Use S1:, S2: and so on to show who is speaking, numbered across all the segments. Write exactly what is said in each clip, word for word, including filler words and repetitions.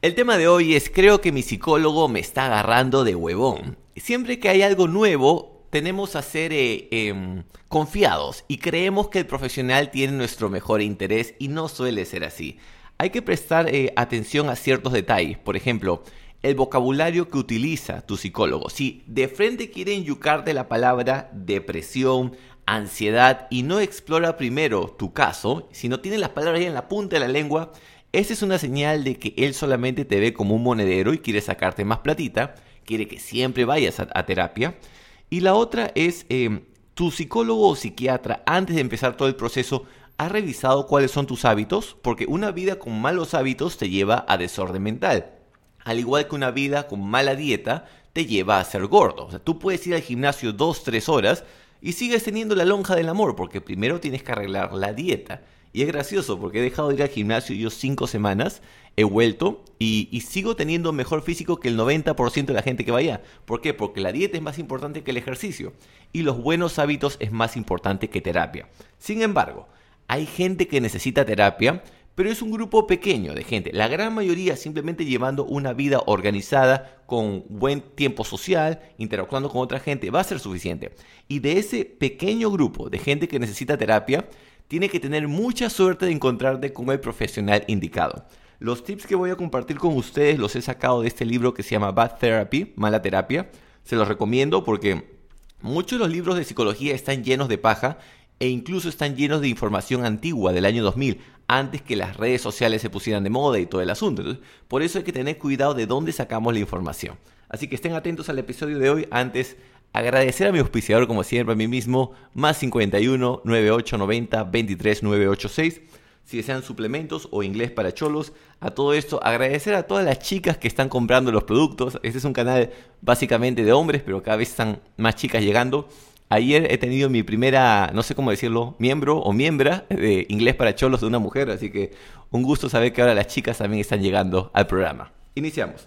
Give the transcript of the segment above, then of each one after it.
S1: El tema de hoy es: creo que mi psicólogo me está agarrando de huevón. Siempre que hay algo nuevo, tenemos a ser eh, eh, confiados y creemos que el profesional tiene nuestro mejor interés, y no suele ser así. Hay que prestar eh, atención a ciertos detalles. Por ejemplo, el vocabulario que utiliza tu psicólogo. Si de frente quiere enyucarte la palabra depresión, ansiedad, y no explora primero tu caso, si no tiene las palabras ahí en la punta de la lengua, esa es una señal de que él solamente te ve como un monedero y quiere sacarte más platita, quiere que siempre vayas a, a terapia. Y la otra es, eh, tu psicólogo o psiquiatra, antes de empezar todo el proceso, ¿ha revisado cuáles son tus hábitos? Porque una vida con malos hábitos te lleva a desorden mental. Al igual que una vida con mala dieta te lleva a ser gordo. O sea, tú puedes ir al gimnasio dos, tres horas y sigues teniendo la lonja del amor, porque primero tienes que arreglar la dieta. Y es gracioso porque he dejado de ir al gimnasio yo cinco semanas, he vuelto y, y sigo teniendo mejor físico que el noventa por ciento de la gente que vaya. ¿Por qué? Porque la dieta es más importante que el ejercicio y los buenos hábitos es más importante que terapia. Sin embargo, hay gente que necesita terapia, pero es un grupo pequeño de gente. La gran mayoría simplemente llevando una vida organizada, con buen tiempo social, interactuando con otra gente, va a ser suficiente. Y de ese pequeño grupo de gente que necesita terapia, tiene que tener mucha suerte de encontrarte con el profesional indicado. Los tips que voy a compartir con ustedes los he sacado de este libro que se llama Bad Therapy, Mala Terapia. Se los recomiendo porque muchos de los libros de psicología están llenos de paja e incluso están llenos de información antigua del año dos mil, antes que las redes sociales se pusieran de moda y todo el asunto. Entonces, por eso hay que tener cuidado de dónde sacamos la información. Así que estén atentos al episodio de hoy. Antes, agradecer a mi auspiciador, como siempre, a mí mismo, más cincuenta y uno, noventa y ocho, noventa, veintitrés, novecientos ochenta y seis. Si desean suplementos o inglés para cholos, a todo esto, agradecer a todas las chicas que están comprando los productos. Este es un canal básicamente de hombres, pero cada vez están más chicas llegando. Ayer he tenido mi primera, no sé cómo decirlo, miembro o miembra de inglés para cholos de una mujer, así que un gusto saber que ahora las chicas también están llegando al programa. Iniciamos.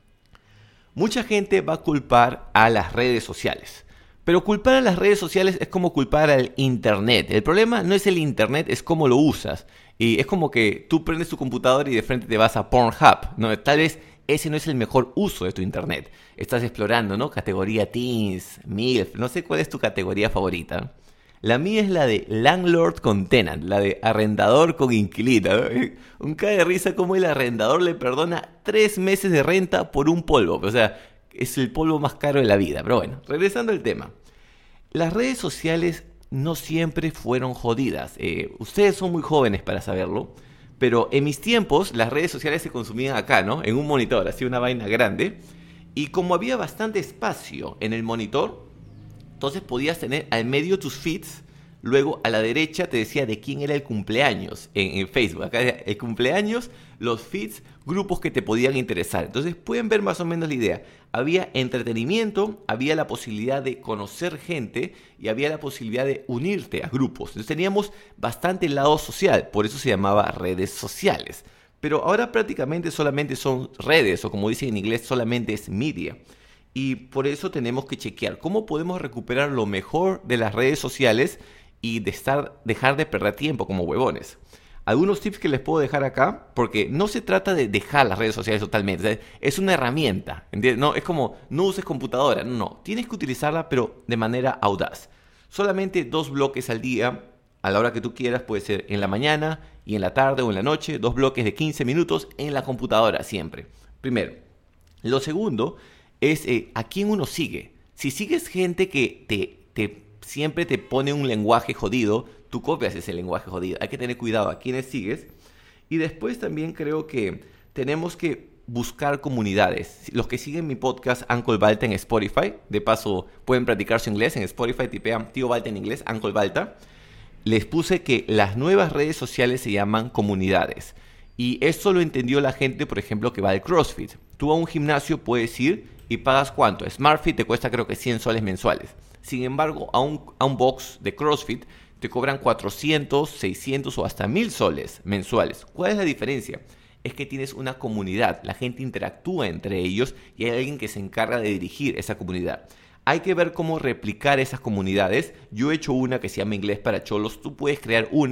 S1: Mucha gente va a culpar a las redes sociales, pero culpar a las redes sociales es como culpar al internet. El problema no es el internet, es cómo lo usas. Y es como que tú prendes tu computadora y de frente te vas a Pornhub, ¿no? Tal vez ese no es el mejor uso de tu internet. Estás explorando, ¿no? Categoría teens, milf, no sé cuál es tu categoría favorita. La mía es la de landlord con tenant, la de arrendador con inquilino, ¿no? Un cae de risa como el arrendador le perdona tres meses de renta por un polvo. O sea, es el polvo más caro de la vida. Pero bueno, regresando al tema. Las redes sociales no siempre fueron jodidas. Eh, ustedes son muy jóvenes para saberlo. Pero en mis tiempos las redes sociales se consumían acá, ¿no? En un monitor, así una vaina grande. Y como había bastante espacio en el monitor, entonces podías tener al medio tus feeds. Luego a la derecha te decía de quién era el cumpleaños en, en Facebook. Acá era el cumpleaños, los feeds, grupos que te podían interesar. Entonces pueden ver más o menos la idea. Había entretenimiento, había la posibilidad de conocer gente y había la posibilidad de unirte a grupos. Entonces teníamos bastante lado social, por eso se llamaba redes sociales. Pero ahora prácticamente solamente son redes, o como dicen en inglés, solamente es media. Y por eso tenemos que chequear cómo podemos recuperar lo mejor de las redes sociales y de estar, dejar de perder tiempo como huevones. Algunos tips que les puedo dejar acá, porque no se trata de dejar las redes sociales totalmente, o sea, es una herramienta, ¿entiendes? No, es como, no uses computadora, no, no, tienes que utilizarla pero de manera audaz. Solamente dos bloques al día, a la hora que tú quieras, puede ser en la mañana y en la tarde o en la noche, dos bloques de quince minutos en la computadora siempre. Primero. Lo segundo es eh, a quién uno sigue. Si sigues gente que te, te, siempre te pone un lenguaje jodido, tú copias ese lenguaje jodido. Hay que tener cuidado a quiénes sigues. Y después también creo que tenemos que buscar comunidades. Los que siguen mi podcast Uncle Balta en Spotify, de paso pueden practicar su inglés en Spotify, tipean Tío Balta en inglés, Uncle Balta. Les puse que las nuevas redes sociales se llaman comunidades. Y esto lo entendió la gente, por ejemplo, que va al CrossFit. Tú a un gimnasio puedes ir y pagas ¿cuánto? SmartFit te cuesta creo que cien soles mensuales. Sin embargo, a un, a un box de CrossFit te cobran cuatrocientos, seiscientos o hasta mil soles mensuales. ¿Cuál es la diferencia? Es que tienes una comunidad, la gente interactúa entre ellos y hay alguien que se encarga de dirigir esa comunidad. Hay que ver cómo replicar esas comunidades. Yo he hecho una que se llama Inglés para Cholos. Tú puedes crear una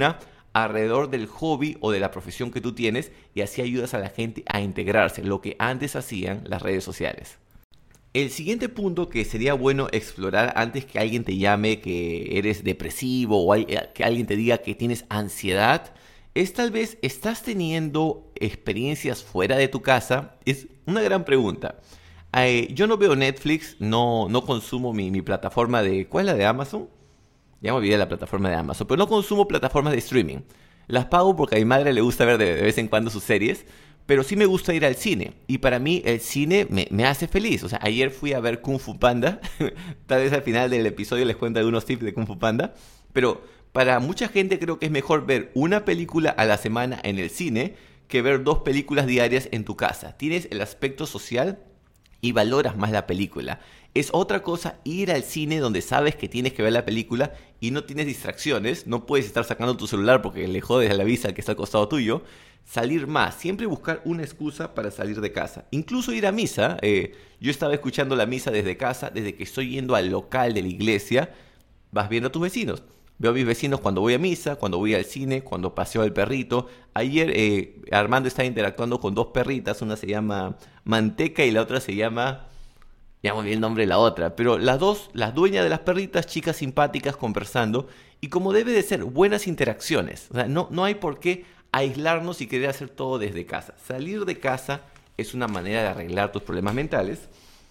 S1: alrededor del hobby o de la profesión que tú tienes y así ayudas a la gente a integrarse, lo que antes hacían las redes sociales. El siguiente punto que sería bueno explorar antes que alguien te llame que eres depresivo o que alguien te diga que tienes ansiedad es tal vez estás teniendo experiencias fuera de tu casa. Es una gran pregunta. Eh, yo no veo Netflix, no, no consumo mi, mi plataforma de... ¿Cuál es la de Amazon? Ya me olvidé la plataforma de Amazon, pero no consumo plataformas de streaming. Las pago porque a mi madre le gusta ver de, de vez en cuando sus series, pero sí me gusta ir al cine. Y para mí el cine me, me hace feliz. O sea, ayer fui a ver Kung Fu Panda. Tal vez al final del episodio les cuento algunos tips de Kung Fu Panda. Pero para mucha gente creo que es mejor ver una película a la semana en el cine que ver dos películas diarias en tu casa. Tienes el aspecto social y valoras más la película. Es otra cosa ir al cine donde sabes que tienes que ver la película y no tienes distracciones, no puedes estar sacando tu celular porque le jodes a la vista al que está al costado tuyo. Salir más, siempre buscar una excusa para salir de casa. Incluso ir a misa. Eh, yo estaba escuchando la misa desde casa, desde que estoy yendo al local de la iglesia, vas viendo a tus vecinos. Veo a mis vecinos cuando voy a misa, cuando voy al cine, cuando paseo al perrito. Ayer eh, Armando estaba interactuando con dos perritas, una se llama Manteca y la otra se llama... Ya me olvidé el nombre de la otra, pero las dos, las dueñas de las perritas, chicas simpáticas conversando y como debe de ser, buenas interacciones. O sea, no, no hay por qué aislarnos y querer hacer todo desde casa. Salir de casa es una manera de arreglar tus problemas mentales.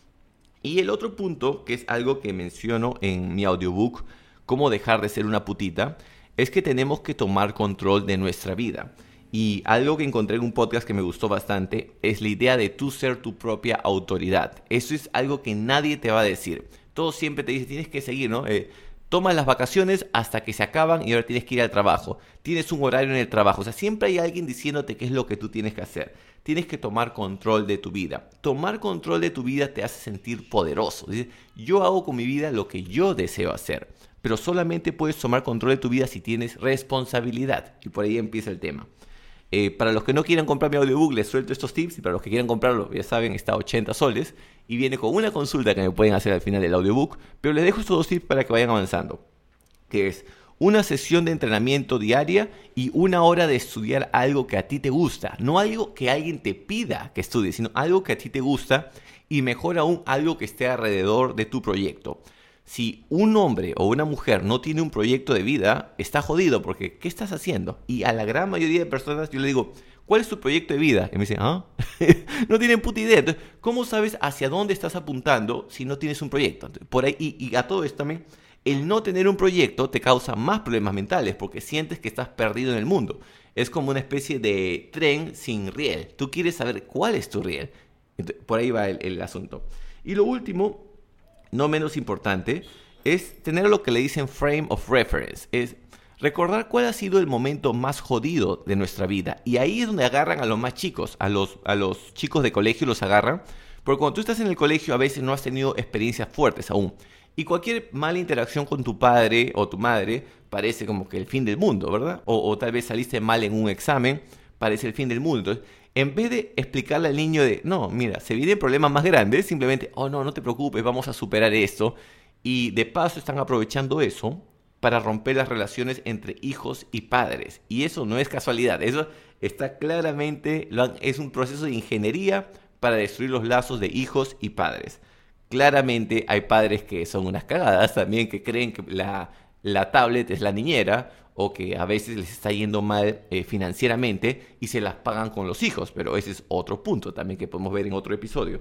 S1: Y el otro punto, que es algo que menciono en mi audiobook, Cómo dejar de ser una putita, es que tenemos que tomar control de nuestra vida. Y algo que encontré en un podcast que me gustó bastante es la idea de tú ser tu propia autoridad. Eso es algo que nadie te va a decir. Todos siempre te dicen, tienes que seguir, ¿no? Eh, tomas las vacaciones hasta que se acaban y ahora tienes que ir al trabajo. Tienes un horario en el trabajo. O sea, siempre hay alguien diciéndote qué es lo que tú tienes que hacer. Tienes que tomar control de tu vida. Tomar control de tu vida te hace sentir poderoso. Dices, yo hago con mi vida lo que yo deseo hacer. Pero solamente puedes tomar control de tu vida si tienes responsabilidad. Y por ahí empieza el tema. Eh, para los que no quieran comprar mi audiobook, les suelto estos tips. Y para los que quieran comprarlo, ya saben, está a ochenta soles. Y viene con una consulta que me pueden hacer al final del audiobook. Pero les dejo estos dos tips para que vayan avanzando. Que es una sesión de entrenamiento diaria y una hora de estudiar algo que a ti te gusta. No algo que alguien te pida que estudies, sino algo que a ti te gusta. Y mejor aún, algo que esté alrededor de tu proyecto. Si un hombre o una mujer no tiene un proyecto de vida, está jodido porque ¿qué estás haciendo? Y a la gran mayoría de personas yo le digo, ¿cuál es tu proyecto de vida? Y me dicen, ¿ah? No tienen puta idea. Entonces, ¿cómo sabes hacia dónde estás apuntando si no tienes un proyecto? Entonces, por ahí, y, y a todo esto también, el no tener un proyecto te causa más problemas mentales porque sientes que estás perdido en el mundo. Es como una especie de tren sin riel. Tú quieres saber cuál es tu riel. Entonces, por ahí va el, el asunto. Y lo último, no menos importante, es tener lo que le dicen frame of reference. Es recordar cuál ha sido el momento más jodido de nuestra vida. Y ahí es donde agarran a los más chicos, a los, a los chicos de colegio los agarran. Porque cuando tú estás en el colegio a veces no has tenido experiencias fuertes aún. Y cualquier mala interacción con tu padre o tu madre parece como que el fin del mundo, ¿verdad? O, o tal vez saliste mal en un examen, parece el fin del mundo. Entonces, en vez de explicarle al niño de, no, mira, se vienen problemas más grandes, simplemente, oh no, no te preocupes, vamos a superar esto. Y de paso están aprovechando eso para romper las relaciones entre hijos y padres. Y eso no es casualidad, eso está claramente, es un proceso de ingeniería para destruir los lazos de hijos y padres. Claramente hay padres que son unas cagadas también, que creen que la, la tablet es la niñera, o que a veces les está yendo mal eh, financieramente y se las pagan con los hijos, pero ese es otro punto también que podemos ver en otro episodio.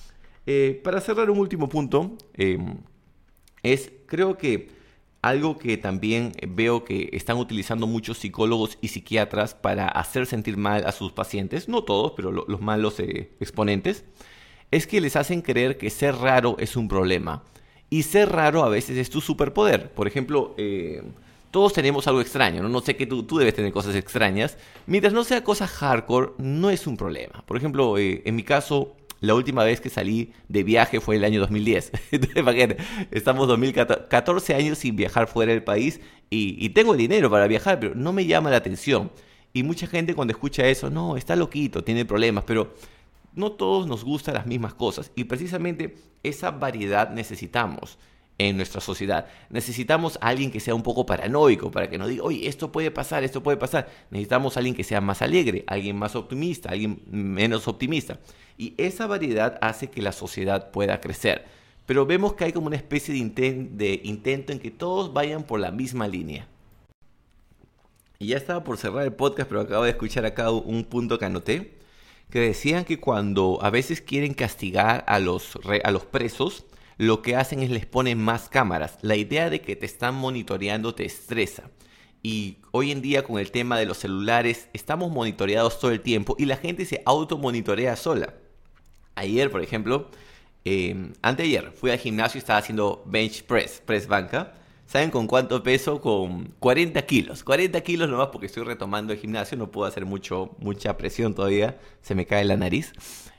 S1: Eh, para cerrar un último punto, eh, es creo que algo que también veo que están utilizando muchos psicólogos y psiquiatras para hacer sentir mal a sus pacientes, no todos, pero lo, los malos eh, exponentes, es que les hacen creer que ser raro es un problema. Y ser raro a veces es tu superpoder. Por ejemplo, eh, todos tenemos algo extraño, ¿no? No sé qué tú, tú debes tener cosas extrañas. Mientras no sea cosa hardcore, no es un problema. Por ejemplo, eh, en mi caso, la última vez que salí de viaje fue el año dos mil diez. Entonces, imagínate, estamos dos mil catorce años sin viajar fuera del país y, y tengo el dinero para viajar, pero no me llama la atención. Y mucha gente cuando escucha eso, no, está loquito, tiene problemas, pero no todos nos gustan las mismas cosas. Y precisamente esa variedad necesitamos. en nuestra sociedad. Necesitamos a alguien que sea un poco paranoico para que nos diga, oye, esto puede pasar, esto puede pasar. Necesitamos a alguien que sea más alegre, alguien más optimista, alguien menos optimista. Y esa variedad hace que la sociedad pueda crecer. Pero vemos que hay como una especie de, inten- de intento en que todos vayan por la misma línea. Y ya estaba por cerrar el podcast, pero acabo de escuchar acá un punto que anoté, que decían que cuando a veces quieren castigar a los, re- a los presos, lo que hacen es les ponen más cámaras. La idea de que te están monitoreando te estresa. Y hoy en día con el tema de los celulares estamos monitoreados todo el tiempo y la gente se automonitorea sola. Ayer, por ejemplo, eh, anteayer fui al gimnasio y estaba haciendo bench press, press banca. ¿Saben con cuánto peso? Con cuarenta kilos. cuarenta kilos nomás porque estoy retomando el gimnasio, no puedo hacer mucho, mucha presión todavía, se me cae la nariz.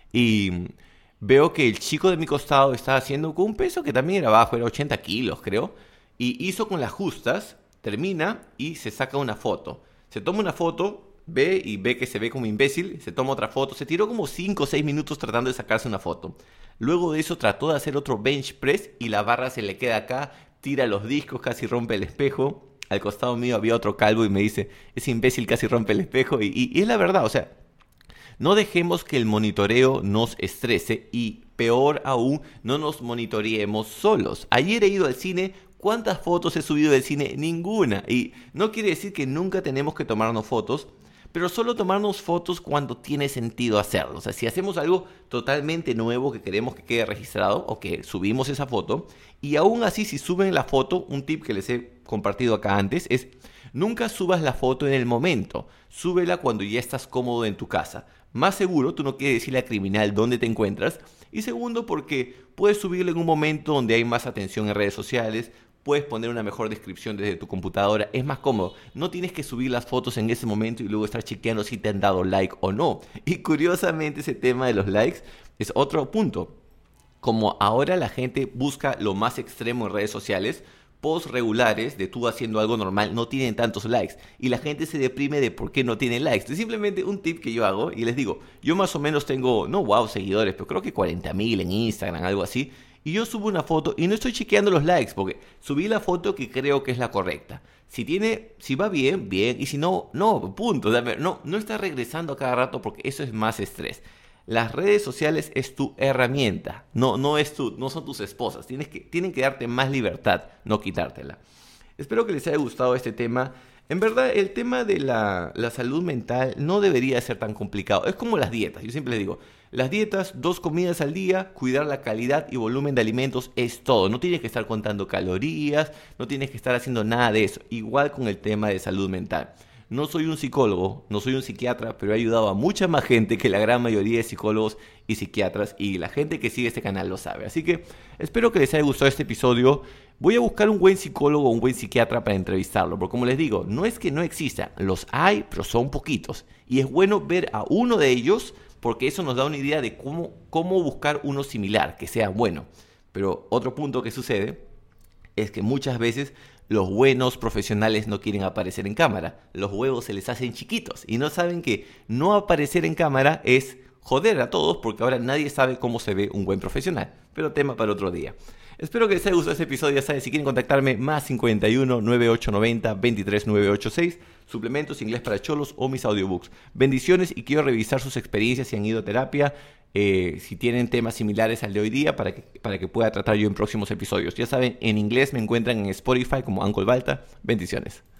S1: Y veo que el chico de mi costado estaba haciendo con un peso que también era bajo, era ochenta kilos creo, y hizo con las justas, termina y se saca una foto. Se toma una foto, ve y ve que se ve como imbécil, se toma otra foto, se tiró como cinco o seis minutos tratando de sacarse una foto. Luego de eso trató de hacer otro bench press y la barra se le queda acá, tira los discos, casi rompe el espejo. Al costado mío había otro calvo y me dice, ese imbécil casi rompe el espejo, y, y, y es la verdad, o sea, no dejemos que el monitoreo nos estrese y, peor aún, no nos monitoreemos solos. Ayer he ido al cine, ¿cuántas fotos he subido del cine? Ninguna. Y no quiere decir que nunca tenemos que tomarnos fotos, pero solo tomarnos fotos cuando tiene sentido hacerlo. O sea, si hacemos algo totalmente nuevo que queremos que quede registrado, o que subimos esa foto, y aún así si suben la foto, un tip que les he compartido acá antes es, nunca subas la foto en el momento, súbela cuando ya estás cómodo en tu casa. Más seguro, tú no quieres decirle al criminal dónde te encuentras. Y segundo, porque puedes subirlo en un momento donde hay más atención en redes sociales, puedes poner una mejor descripción desde tu computadora, es más cómodo. No tienes que subir las fotos en ese momento y luego estar chequeando si te han dado like o no. Y curiosamente ese tema de los likes es otro punto. Como ahora la gente busca lo más extremo en redes sociales, posts regulares de tú haciendo algo normal no tienen tantos likes y la gente se deprime de por qué no tienen likes. Es simplemente un tip que yo hago y les digo, yo más o menos tengo, no wow seguidores, pero creo que cuarenta mil en Instagram, algo así, y yo subo una foto y no estoy chequeando los likes porque subí la foto que creo que es la correcta. Si tiene, si va bien, bien, y si no, no, punto. No, no está regresando a cada rato porque eso es más estrés. Las redes sociales es tu herramienta, no, no, es tu, no son tus esposas. Tienes que, tienen que darte más libertad, no quitártela. Espero que les haya gustado este tema. En verdad, el tema de la, la salud mental no debería ser tan complicado. Es como las dietas. Yo siempre les digo, las dietas, dos comidas al día, cuidar la calidad y volumen de alimentos es todo. No tienes que estar contando calorías, no tienes que estar haciendo nada de eso. Igual con el tema de salud mental. No soy un psicólogo, no soy un psiquiatra, pero he ayudado a mucha más gente que la gran mayoría de psicólogos y psiquiatras, y la gente que sigue este canal lo sabe. Así que espero que les haya gustado este episodio. Voy a buscar un buen psicólogo o un buen psiquiatra para entrevistarlo, porque como les digo, no es que no existan, los hay, pero son poquitos. Y es bueno ver a uno de ellos, porque eso nos da una idea de cómo, cómo buscar uno similar, que sea bueno. Pero otro punto que sucede es que muchas veces los buenos profesionales no quieren aparecer en cámara. Los huevos se les hacen chiquitos y no saben que no aparecer en cámara es joder a todos, porque ahora nadie sabe cómo se ve un buen profesional. Pero tema para otro día. Espero que les haya gustado este episodio. Ya saben, si quieren contactarme, más cincuenta y uno, noventa y ocho noventa, veintitrés nueve ochenta y seis, suplementos, inglés para cholos o mis audiobooks. Bendiciones y quiero revisar sus experiencias si han ido a terapia, eh, si tienen temas similares al de hoy día para que, para que pueda tratar yo en próximos episodios. Ya saben, en inglés me encuentran en Spotify como Uncle Balta. Bendiciones.